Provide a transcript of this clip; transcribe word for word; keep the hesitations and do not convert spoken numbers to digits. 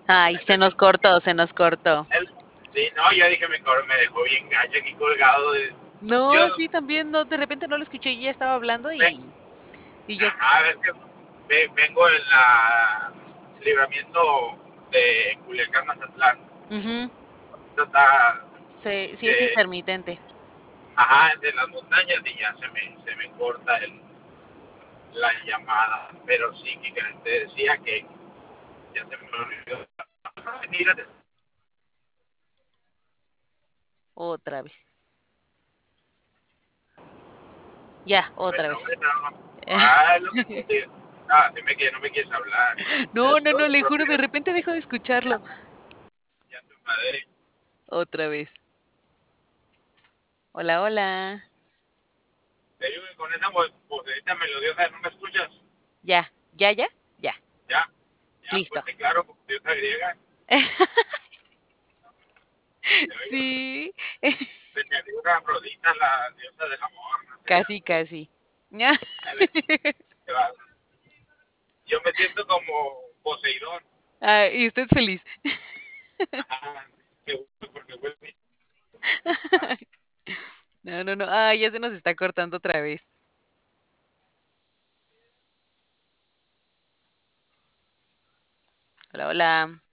Ay, se nos cortó, se nos cortó. Él, sí, no, yo dije, me, cor- me dejó bien gacho aquí colgado. De, yo, No, sí, también no, de repente no lo escuché y ya estaba hablando ve, y, y yo, ajá, es que ve- vengo en la libramiento de Culiacán, Mazatlán. ujú, Esto está, sí, sí es eh, intermitente. ajá, de las montañas y ya se me, se me corta el, la llamada. Pero sí, que te decía que ya se me olvidó. Mírate. Otra vez. Ya, otra Bueno, vez. bueno, ah, lo que te digo. Ah, dime que no me quieres hablar. No, Es no, no, tu le juro, de propia, repente dejo de escucharlo. ya tu madre. Otra vez. Hola, hola. Te digo que con esa vocecita melodiosa no me escuchas. Ya, ya, ya, ya. Ya, ya, Listo. fuerte claro, como diosa griega. Te oigo. Sí, Se me figura Afrodita, la diosa del amor, no sé. casi, casi. A ver, te va. Yo me siento como Poseidón. Ah, y usted feliz. Ajá, que huele porque huele. No, no, no. Ah, ya se nos está cortando otra vez. Hola, hola.